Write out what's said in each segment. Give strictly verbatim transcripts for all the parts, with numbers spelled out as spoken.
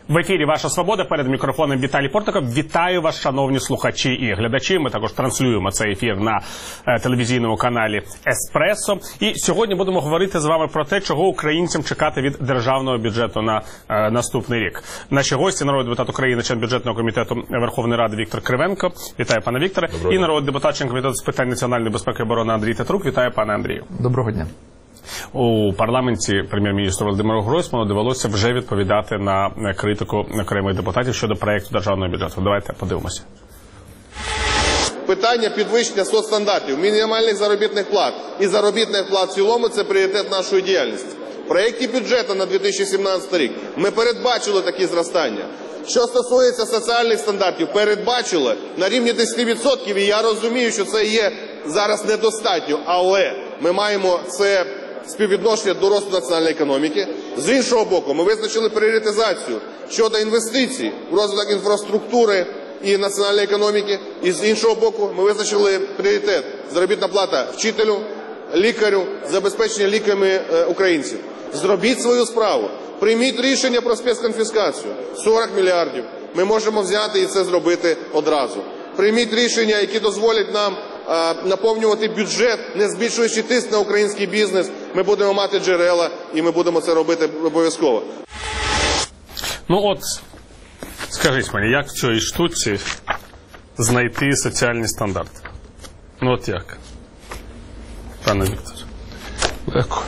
В ефірі «Ваша свобода», перед мікрофоном Віталій Портников. Вітаю вас, шановні слухачі і глядачі. Ми також транслюємо цей ефір на е, телевізійному каналі «Еспресо». І сьогодні будемо говорити з вами про те, чого українцям чекати від державного бюджету на е, наступний рік. Наші гості – народний депутат України, член бюджетного комітету Верховної Ради Віктор Кривенко. Вітаю, пане Вікторе. Доброго і народний депутат, член комітету з питань національної безпеки і оборони Андрій Тетрук. Вітаю, пане Андрію. Доброго дня. У парламенті прем'єр-міністру Володимиру Гройсману довелося вже відповідати на критику окремих депутатів щодо проєкту державного бюджету. Давайте подивимося. Питання підвищення соцстандартів, мінімальних заробітних плат і заробітних плат в цілому – це пріоритет нашої діяльності. В проєкті бюджету на дві тисячі сімнадцятий рік ми передбачили такі зростання. Що стосується соціальних стандартів, передбачили на рівні десять відсотків, і я розумію, що це є зараз недостатньо, але ми маємо це співвідношення до росту національної економіки. З іншого боку, ми визначили пріоритизацію щодо інвестицій в розвиток інфраструктури і національної економіки. І з іншого боку, ми визначили пріоритет – заробітна плата вчителю, лікарю, забезпечення ліками українців. Зробіть свою справу. Прийміть рішення про спецконфіскацію. сорок мільярдів. Ми можемо взяти і це зробити одразу. Прийміть рішення, які дозволять нам а, наповнювати бюджет, не збільшуючи тиск на український бізнес. Ми будемо мати джерела, і ми будемо це робити обов'язково. Ну от, скажіть мені, як в цій штуці знайти соціальні стандарти? Ну от як, пане Віктор? Легко.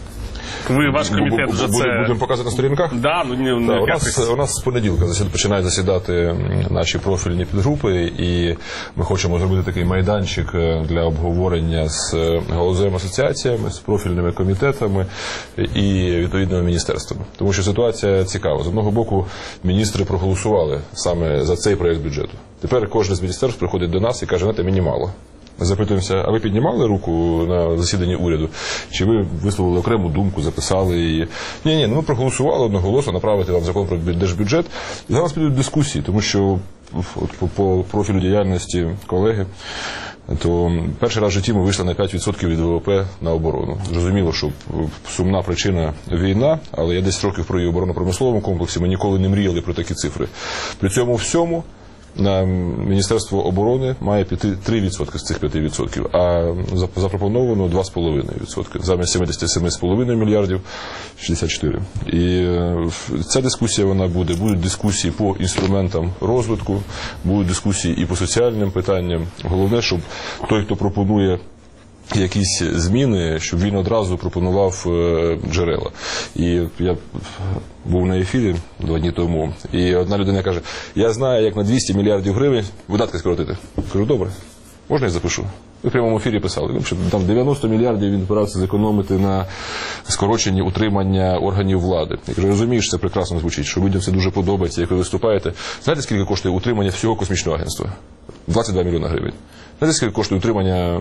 Ви, ваш комітет вже це... Будемо показувати на сторінках? Да, ну, не, не да, у, нас, у нас з понеділка починають засідати наші профільні підгрупи, і ми хочемо зробити такий майданчик для обговорення з галузевими асоціаціями, з профільними комітетами і відповідними міністерствами. Тому що ситуація цікава. З одного боку, міністри проголосували саме за цей проєкт бюджету. Тепер кожен з міністерств приходить до нас і каже, знаєте, мені мало. Ми запитуємося, а ви піднімали руку на засіданні уряду? Чи ви висловили окрему думку, записали її? Ні-ні, ну ми проголосували одноголосно направити вам закон про держбюджет. І зараз підуть дискусії, тому що от, по, по профілю діяльності колеги, то перший раз в житті ми вийшли на п'ять відсотків від ВВП на оборону. Зрозуміло, що сумна причина – війна, але я десять років про її оборонно-промисловому комплексі, ми ніколи не мріяли про такі цифри. При цьому всьому на Міністерство оборони має піти три відсотки з цих п'яти відсотків, а запропоновано два цілих п'ять десятих відсотка. Замість сімдесят сім цілих п'ять десятих мільярдів – шістдесят чотири. І ця дискусія вона буде. Будуть дискусії по інструментам розвитку, будуть дискусії і по соціальним питанням. Головне, щоб той, хто пропонує якісь зміни, щоб він одразу пропонував джерела. І я був на ефірі два дні тому, і одна людина каже, я знаю, як на двісті мільярдів гривень видатки скоротити. Кажу, добре, можна я запишу? Ви в прямому ефірі писали, що там дев'яносто мільярдів він збирався зекономити на скороченні утримання органів влади. Я кажу, розумієш, це прекрасно звучить, що людям це дуже подобається, як ви виступаєте. Знаєте, скільки коштує утримання всього космічного агентства? двадцять два мільйона гривень. Знаєте, скільки коштує утримання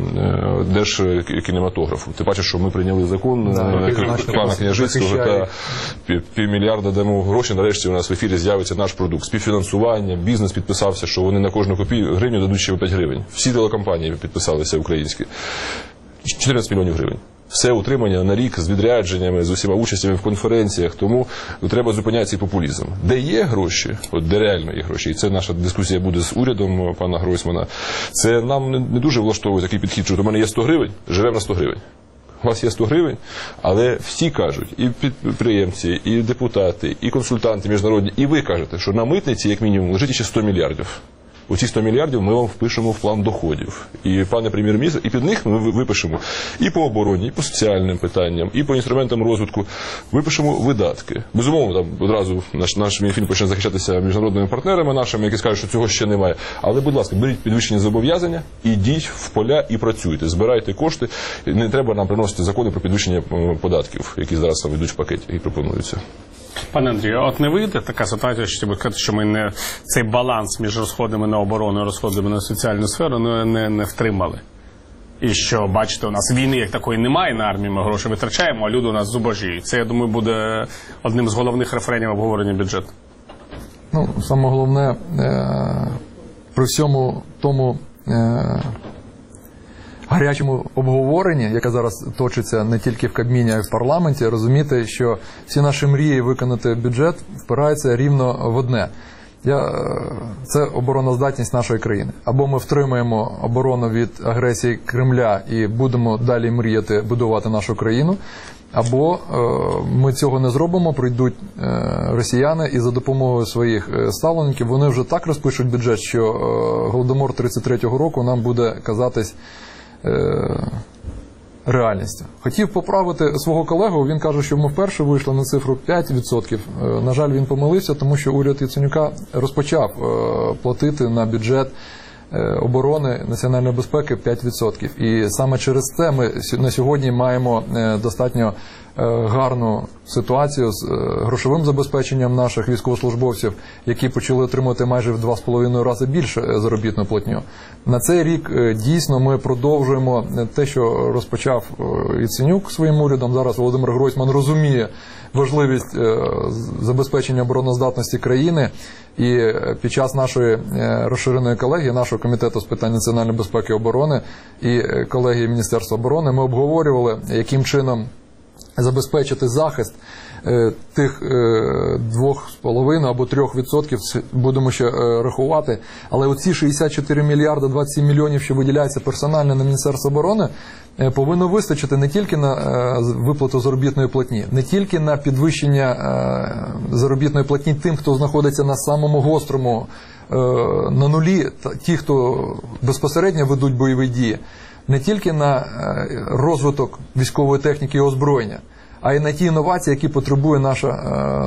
держкінематографу? Ти бачиш, що ми прийняли закон пана Княжицького, та півмільярда дамо гроші, нарешті у нас в ефірі з'явиться наш продукт. Співфінансування, бізнес підписався, що вони на кожну копійку гривню дадуть ще п'ять гривень. Всі телекомпанії підписалися українські. чотирнадцять мільйонів гривень. Все утримання на рік з відрядженнями, з усіма участями в конференціях, тому треба зупиняти цей популізм. Де є гроші, от де реально є гроші, і це наша дискусія буде з урядом пана Гройсмана, це нам не дуже влаштовує такий підхід, що у мене є сто гривень, живемо на сто гривень. У вас є сто гривень, але всі кажуть, і підприємці, і депутати, і консультанти міжнародні, і ви кажете, що на митниці, як мінімум, лежить ще сто мільярдів. У ці сто мільярдів ми вам впишемо в план доходів. І, пане прем'єр-міністр, і під них ми випишемо і по обороні, і по соціальним питанням, і по інструментам розвитку. Випишемо видатки. Безумовно, там одразу наш, наш Мінфін почне захищатися міжнародними партнерами нашими, які скажуть, що цього ще немає. Але, будь ласка, беріть підвищені зобов'язання, ідіть в поля і працюйте. Збирайте кошти. Не треба нам приносити закони про підвищення податків, які зараз там йдуть в пакеті і пропонуються. Пане Андрію, от не вийде така ситуація, що ви кажете, що ми не цей баланс між розходами на оборону і розходами на соціальну сферу не, не, не втримали. І що, бачите, у нас війни як такої немає на армії, ми гроші витрачаємо, а люди у нас зубожіють. Це, я думаю, буде одним з головних рефренів обговорення бюджету. Ну, саме головне, е, при всьому тому е, гарячому обговоренні, яке зараз точиться не тільки в Кабміні, а й в парламенті, розуміти, що всі наші мрії виконати бюджет впираються рівно в одне. Я, це обороноздатність нашої країни. Або ми втримаємо оборону від агресії Кремля і будемо далі мріяти будувати нашу країну, або е, ми цього не зробимо, прийдуть е, росіяни і за допомогою своїх ставленників вони вже так розпишуть бюджет, що е, Голодомор тридцять третього року нам буде казатись е, реальністю. Хотів поправити свого колегу, він каже, що ми вперше вийшли на цифру п'ять відсотків. На жаль, він помилився, тому що уряд Яценюка розпочав платити на бюджет оборони, національної безпеки п'ять відсотків. І саме через це ми на сьогодні маємо достатньо гарну ситуацію з грошовим забезпеченням наших військовослужбовців, які почали отримувати майже в два з половиною рази більше заробітну платню. На цей рік дійсно ми продовжуємо те, що розпочав Яценюк своїм урядом. Зараз Володимир Гройсман розуміє важливість забезпечення обороноздатності країни. І під час нашої розширеної колегії, нашого комітету з питань національної безпеки і оборони і колегії Міністерства оборони, ми обговорювали, яким чином забезпечити захист тих двох з половиною або трьох відсотків, будемо ще рахувати, але оці шістдесят чотири мільярди двадцять сім мільйонів, що виділяється персонально на Міністерство оборони, повинно вистачити не тільки на виплату заробітної платні, не тільки на підвищення заробітної платні тим, хто знаходиться на самому гострому, на нулі, ті, хто безпосередньо ведуть бойові дії, не тільки на розвиток військової техніки і озброєння, а й на ті інновації, які потребує наша е,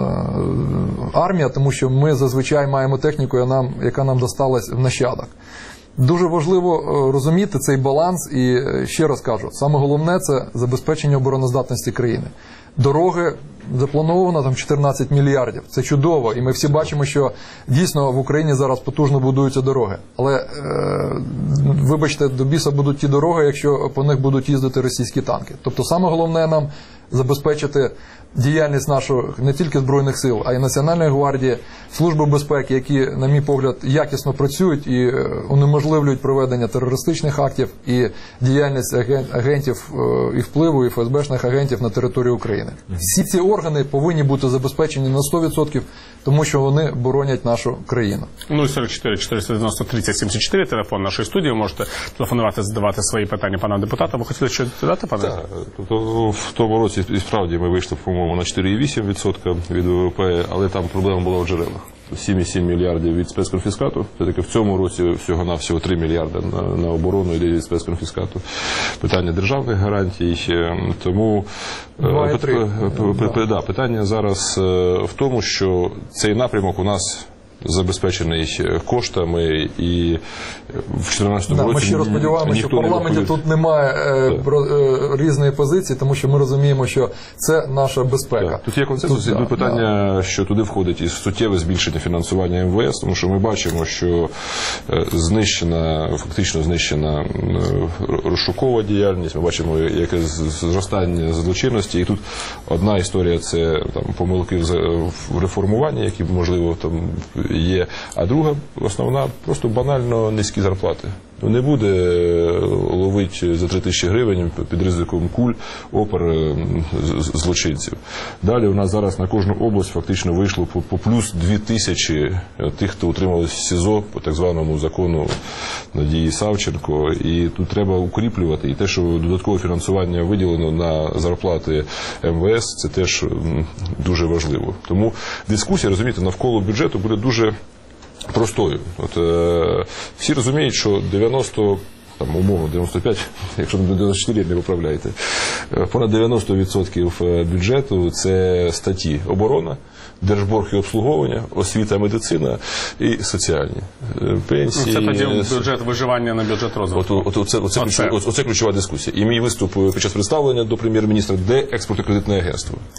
армія, тому що ми зазвичай маємо техніку, яка нам досталась в нащадок. Дуже важливо розуміти цей баланс і ще раз кажу, саме головне – це забезпечення обороноздатності країни. Дороги заплановано там чотирнадцять мільярдів. Це чудово. І ми всі бачимо, що дійсно в Україні зараз потужно будуються дороги. Але, е, вибачте, до біса будуть ті дороги, якщо по них будуть їздити російські танки. Тобто саме головне нам забезпечити діяльність наших не тільки Збройних сил, а й Національної гвардії, Служби безпеки, які, на мій погляд, якісно працюють і унеможливлюють проведення терористичних актів і діяльність агентів і впливу, і еф ес бешних агентів на територію України. Всі ці органи повинні бути забезпечені на сто відсотків, тому що вони боронять нашу країну. нуль сорок чотири чотириста дев'яносто тридцять сімдесят чотири, телефон нашої студії, можете телефонувати, задавати свої питання панам депутатам. Ви хотіли щось додати, пане? Так, тобто в тому році, і справді, ми вийшли, по-моєму, на чотири цілих вісім десятих відсотка від ВВП, але там проблема була в джерелах. сім цілих сім мільярдів від спецконфіскату. Все-таки в цьому році всього-навсього три мільярди на, на оборону йде від спецконфіскату. Питання державних гарантій. Тому да, питання зараз в тому, що цей напрямок у нас забезпечений коштами, і в чотирнадцятому да, році... Ми ще сподіваємося, що в парламенті не тут немає е, про, е, різної позиції, тому що ми розуміємо, що це наша безпека. Так. Тут є консенсус, і да, питання, да. що туди входить і суттєве збільшення фінансування ем ве ес, тому що ми бачимо, що знищена, фактично знищена розшукова діяльність, ми бачимо, яке зростання злочинності, і тут одна історія – це там, помилки в реформуванні, які, можливо, там є, а друга, основна, просто банально низькі зарплати. Ну, не буде ловити за три тисячі гривень під ризиком куль опер злочинців. Далі у нас зараз на кожну область фактично вийшло по, по плюс дві тисячі тих, хто утримались в СІЗО по так званому закону Надії Савченко. І тут треба укріплювати. І те, що додаткове фінансування виділено на зарплати ем ве ес, це теж дуже важливо. Тому дискусія, розумієте, навколо бюджету буде дуже простою. От, е, всі розуміють, що дев'яносто, там, умовно, дев'яносто п'ять, якщо не дев'яносто чотири, не виправляйте, понад дев'яносто відсотків бюджету – це статті оборона, держборг і обслуговування, освіта, медицина і соціальні. Пенсії. Це тоді бюджет виживання на бюджет розвитку. От, от, оце, оце, оце. Ключова, оце ключова дискусія. І мій виступ під час представлення до прем'єр-міністра, де експортно-кредитне агентство.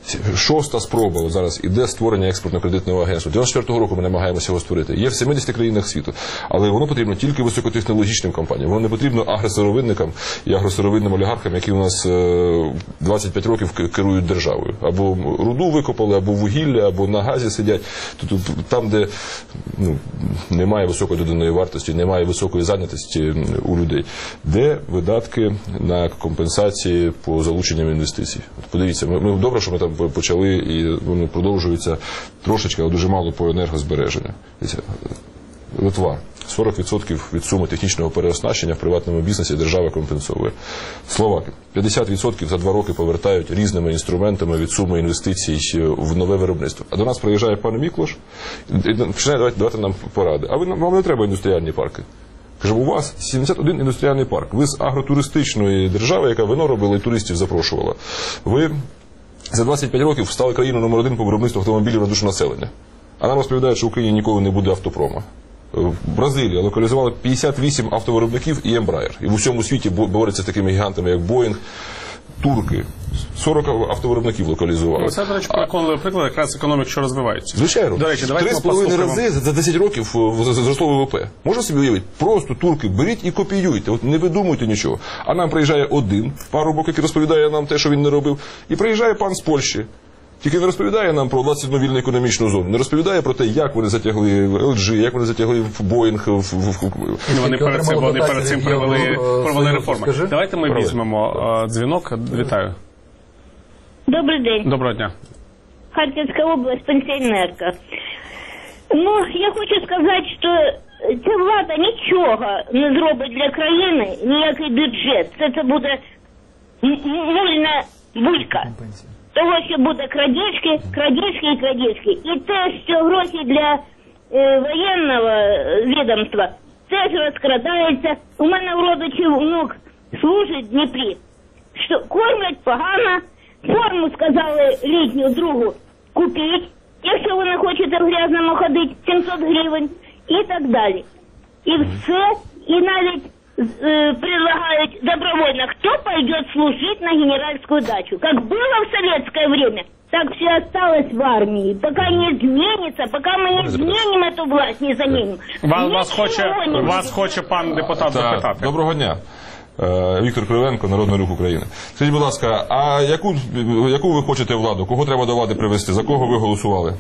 Шоста спроба от зараз іде створення експортно-кредитного агентства. дев'яносто четвертого року ми намагаємося його створити. Є в сімдесяти країнах світу. Але воно потрібно тільки високотехнологічним компаніям. Воно не потрібно агросировинникам і агросировинним олігархам, які у нас двадцять п'ять років керують державою. Або руду викопали, або вугілля, або на газі сидять. Тобто там, де ну, немає високої доданої вартості, немає високої зайнятості у людей. Де видатки на компенсації по залученням інвестицій? От подивіться, ми, ми добре, що ми там почали і вони продовжуються трошечки, але дуже мало по енергозбереженню. Литва. сорок відсотків від суми технічного переоснащення в приватному бізнесі держава компенсує. Словаки. п'ятдесят відсотків за два роки повертають різними інструментами від суми інвестицій в нове виробництво. А до нас приїжджає пан Міклош і починає давати, давати нам поради. А ви, вам не треба індустріальні парки. Каже, у вас сімдесят один індустріальний парк. Ви з агротуристичної держави, яка вино робила і туристів запрошувала. Ви за двадцять п'ять років стали країною номер один по виробництву автомобілів на душу населення. А нам розповідають, що в Україні ніколи не буде автопрома. Бразилія локалізувала п'ятдесят вісім автовиробників і Embraer. І в усьому світі бореться з такими гігантами, як Boeing. Турки. сорок автовиробників локалізували. Це, до речі, переконливий приклад якраз економік, що розвивається. Звичайно. До речі, давайте Три з половиною рази за десять років зросло ВВП. Можна собі уявити? Просто турки беріть і копіюйте. От не видумуйте нічого. А нам приїжджає один парубок, який розповідає нам те, що він не робив. І приїжджає пан з Польщі. Тільки не розповідає нам про двадцять одну вільну економічну зону, не розповідає про те, як вони затягли ел джі, як вони затягли Боїнг. Вони перед цим, вони перед цим провели, провели реформи. Давайте ми візьмемо дзвінок. Вітаю. Добрий день. Доброго дня. Харківська область, пенсіонерка. Ну, я хочу сказати, що ця влада нічого не зробить для країни, ніякий бюджет. Це, це буде мульна булька. Того, що буде крадіжки, крадіжки і крадіжки. І те, що гроші для е, воєнного відомства теж розкрадається. У мене в родичів внук служить в Дніпрі. Що кормлять погано, форму сказали літню другу купіть, якщо ви не хочете в грязному ходити, сімсот гривень і так далі. І все, і навіть Э, предлагают добровольно, кто пойдет служить на генеральскую дачу. Как было в советское время, так все осталось в армии. Пока не изменится, пока мы не изменим эту власть, не заменим. Вас, вас, хоче, вас хоче пан депутат запитати. Доброго дня. Віктор Кривенко, Народний Рух України. Скажіть, будь ласка, а яку, яку ви хочете владу? Кого треба до влади привести? За кого ви голосували?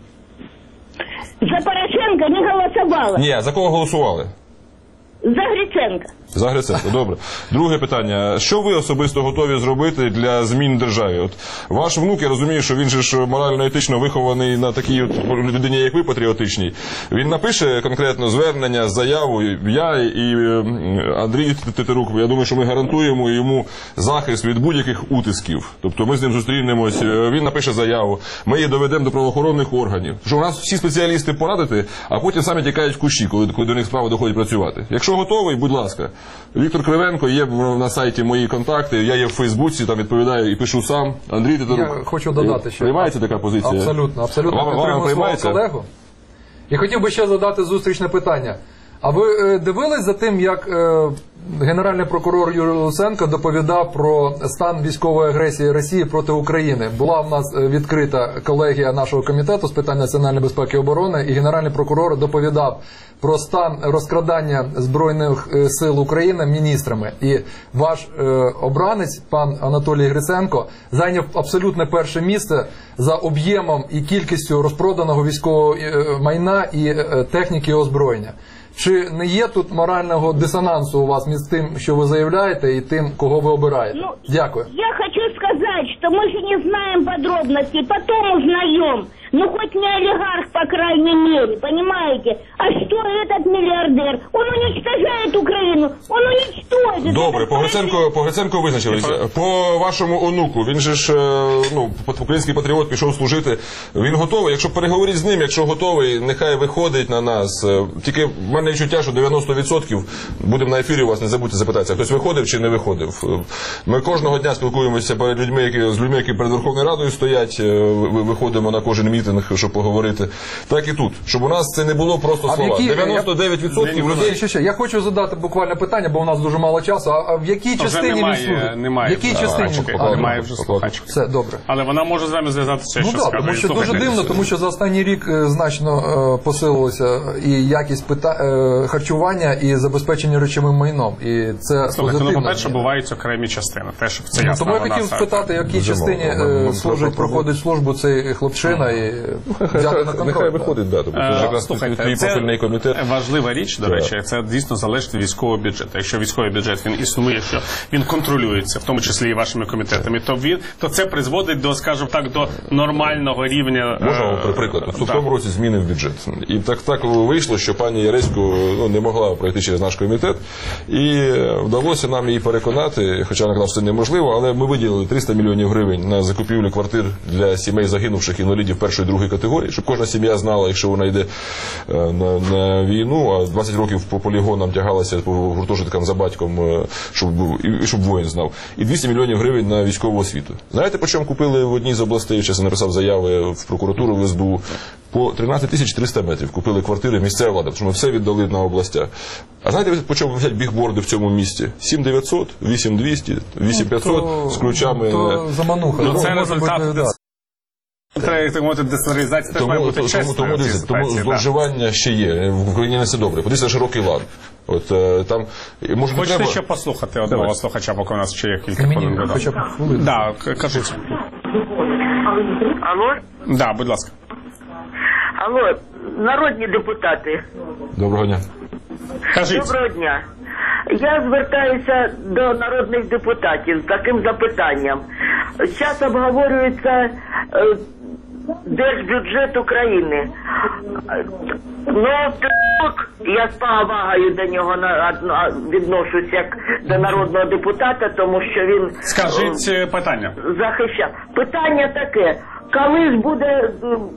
За Порошенка не голосувала. Ні, за кого голосували? За Гриценка. За Гриценко, добре. Друге питання. Що ви особисто готові зробити для змін в державі? От ваш внук, я розумію, що він же ж морально-етично вихований на такій от людині, як ви, патріотичній. Він напише конкретно звернення, заяву. Я і Андрій Тетерук, я думаю, що ми гарантуємо йому захист від будь-яких утисків. Тобто ми з ним зустрінемось, він напише заяву, ми її доведемо до правоохоронних органів. Тому що у нас всі спеціалісти порадити, а потім самі тікають в кущі, коли, коли до них справа доходить працювати. Якщо готовий, будь ласка. Віктор Кривенко, є на сайті мої контакти, я є в Фейсбуці, там відповідаю і пишу сам. Андрій Тетерук. Я хочу додати, що... Приймається така позиція? Абсолютно, абсолютно. Вам, вам підтримую свого колегу. І хотів би ще задати зустрічне питання. А ви е, дивились за тим, як е, генеральний прокурор Юрій Луценко доповідав про стан військової агресії Росії проти України? Була в нас відкрита колегія нашого комітету з питань національної безпеки і оборони, і генеральний прокурор доповідав про стан розкрадання Збройних сил України міністрами. І ваш е, обранець, пан Анатолій Гриценко, зайняв абсолютне перше місце за об'ємом і кількістю розпроданого військового майна і е, техніки і озброєння. Чи не є тут морального дисонансу у вас між тим, що ви заявляєте, і тим, кого ви обираєте? Ну, Дякую. Я хочу сказать, что мы же не знаем подробностей, потом узнаем. Ну, хоть не олигарх, по крайней мере, понимаете? А что этот миллиардер? Он уничтожает Украину, он уничтожит. Добре, по Гриценко, по Гриценко визначилися. По вашому онуку, він же ж, ну, український патріот, пішов служити. Він готовий, якщо переговоріть з ним, якщо готовий, нехай виходить на нас. Тільки в мене відчуття, що дев'яносто відсотків, будемо на ефірі у вас, не забудьте запитатися, хтось виходив чи не виходив. Ми кожного дня спілкуємося перед людьми, які, з людьми, які перед Верховною Радою стоять, виходимо на кожен мітинг. мітинг, щоб поговорити. Так і тут. Щоб у нас це не було просто А в слова. які- дев'яносто дев'ять відсотків людей... Ще, ще. Я хочу задати буквально питання, бо у нас дуже мало часу. А, а в якій Вже частині він немає, служить? немає. В якій А, частині? чекай, він покладемо. служить? немає вже слухачки. Все, добре. Але вона може з вами зв'язатися, Ну що так, скаже. тому що дуже Слухайте. дивно, тому що за останній рік е, значно е, посилилося і якість пита... е, харчування, і забезпечення речовим майном. І це Слухайте, ну, позитивно. по-перше, бувають окремі частини. Теж це Ну, ясно. тому я вона хотів це- спитати, в якій Дуже частині мало. е, Нам служить, треба проходить службу цей хлопчина і взяти на контроль. Нехай виходить, да, тому що Е, якраз Слухайте, твій це профільний комітет. важлива річ, до речі, це дійсно залежить від військового бюджету. Якщо військовий бюджет він існує, що він контролюється, в тому числі і вашими комітетами, то він то це призводить до, скажімо так, до нормального рівня. Можна вам е, при прикладу. В да. тому році зміни в бюджет. І так так вийшло, що пані Яресько ну, не могла пройти через наш комітет. І вдалося нам її переконати, хоча вона казала, що це неможливо, але ми виділили триста мільйонів гривень на закупівлю квартир для сімей загинувших інвалідів першої і другої категорії, щоб кожна сім'я знала, якщо вона йде е, на, на війну, а двадцять років по полігонам тягалася по гуртожиткам за батьком, е, щоб був і щоб воїн знав. І двісті мільйонів гривень на військову освіту. Знаєте, по чому купили в одній з областей, зараз я написав заяви в прокуратуру, в ес бе у, по тринадцять тисяч триста метрів купили квартири місцева влада, тому що ми все віддали на областя. А знаєте, по чому висять бігборди в цьому місті? сім дев'ятсот, вісім двісті, вісім п'ятсот з ключами. То замануха. Ну, Ну, це може результат бути, да. Треба, так мовити, децентралізація теж має Тому, бути тому, чесною тому, в цій дивіться, тому ситуації, да. зловживання ще є. В Україні не все добре. Подивіться широкий лад. От е, там може не Хочете треба. ще послухати одного Давай. слухача, поки у нас ще є кілька Мені хвилин. хоча б хвилину. Да, к- кажіть. Алло, Да, будь ласка. алло, народні депутати, Доброго дня. Кажіть. доброго дня. Я звертаюся до народних депутатів з таким запитанням. Зараз обговорюється е, держбюджет України. Ну, так, я з повагою до нього на- на- відношусь як до народного депутата, тому що він Скажіть е, питання. захищав. Питання таке, коли ж буде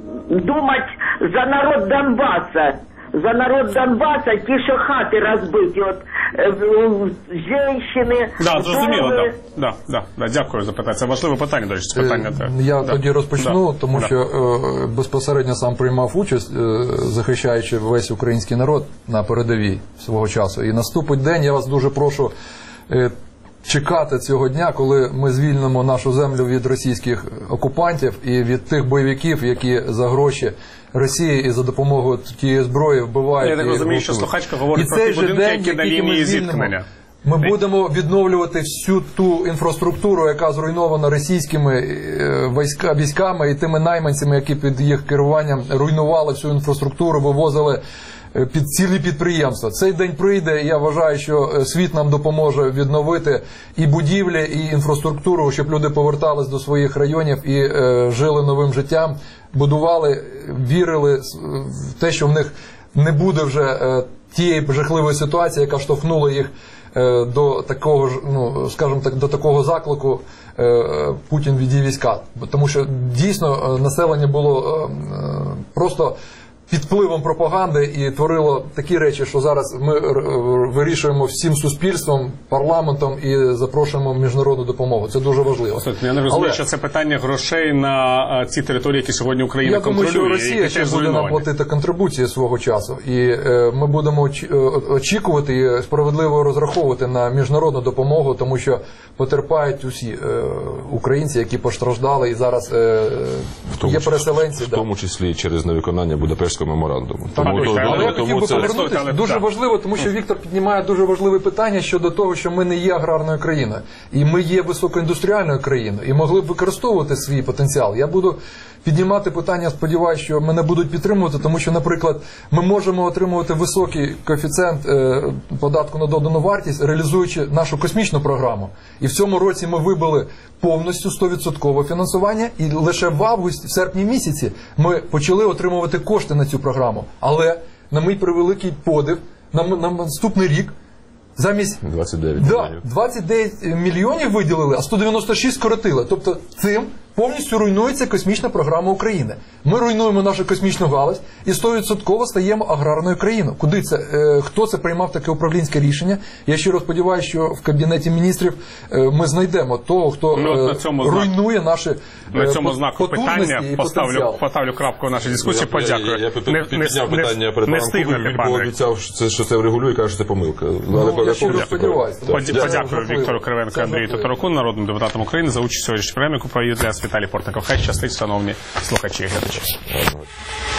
думати за народ Донбаса? За народ Донбаса, ті, що хати розбиті, от е, в- жінки, Да, зрозуміло, вдови. да. Да, да, да. Дякую за питання. Це важливе питання, до речі, це питання. те. Я Да. тоді розпочну, Да. тому Да. що е, безпосередньо сам приймав участь, е, захищаючи весь український народ на передовій свого часу. І наступить день, я вас дуже прошу е, чекати цього дня, коли ми звільнимо нашу землю від російських окупантів і від тих бойовиків, які за гроші Росії і за допомогою тієї зброї вбивають. Я так і розумію, що гвалтують. слухачка говорить І про цей ті же будинки, день, які на який ми лінії звільнимо, зіткнення. Ми будемо відновлювати всю ту інфраструктуру, яка зруйнована російськими е, війська, військами і тими найманцями, які під їх керуванням руйнували всю інфраструктуру, вивозили е, під цілі підприємства. Цей день прийде, і я вважаю, що е, світ нам допоможе відновити і будівлі, і інфраструктуру, щоб люди повертались до своїх районів і е, жили новим життям, будували, вірили в те, що в них не буде вже е, тієї жахливої ситуації, яка штовхнула їх е, до такого ж, ну скажімо так, до такого заклику е, Путін відій війська. Тому що дійсно е, населення було е, е, просто під впливом пропаганди і творило такі речі, що зараз ми е, вирішуємо всім суспільством, парламентом і запрошуємо міжнародну допомогу. Це дуже важливо. Я не розумію, Але- що це питання грошей на е, ці території, які сьогодні Україна Я думаю, контролює. що Росія які ще теж буде нам зруйновані. платити контрибуції свого часу, і е, ми будемо оч- е, очікувати і справедливо розраховувати на міжнародну допомогу, тому що потерпають усі е, українці, які постраждали, і зараз е, В тому є числі- переселенці. в да. тому числі через невиконання Будапештського меморандуму. Так, Тому, точно. то- Але Але я тому хотів би це повернутися. Але- Дуже так. важливо, тому що Віктор піднімає дуже важливе питання щодо того, що ми не є аграрною країною. І ми є високоіндустріальною країною. І могли б використовувати свій потенціал. Я буду піднімати питання, сподіваюся, що мене будуть підтримувати, тому що, наприклад, ми можемо отримувати високий коефіцієнт е, податку на додану вартість, реалізуючи нашу космічну програму. І в цьому році ми вибили повністю сто відсотків фінансування, і лише в августі, в серпні місяці ми почали отримувати кошти на цю програму. Але, на мій превеликий подив, на, м- на наступний рік замість двадцять дев'ять да, мільйонів. двадцять дев'ять мільйонів виділили, а сто дев'яносто шість скоротили. Тобто цим повністю руйнується космічна програма України. Ми руйнуємо нашу космічну галузь і сто відсотків стаємо аграрною країною. Куди це? Е, хто це приймав таке управлінське рішення? Я щиро сподіваюся, що в Кабінеті міністрів е, ми знайдемо того, хто ну, е, цьому руйнує наші на е, цьому знаку питання поставлю, поставлю крапку в нашій дискусії. Я, Подякую. я, я, я не, підняв не, питання перед не паном Кубик, бо пане. обіцяв, що це, що це врегулює, каже, що це помилка. Ну, але, я щиро сподіваюся. Подякую Віктору Кривенку і Андрію Тетеруку, народним депутатам України, за участь у сьогоднішній програмі, яку провів для нас Віталій Портников. Хай щастить, шановні слухачі і глядачі.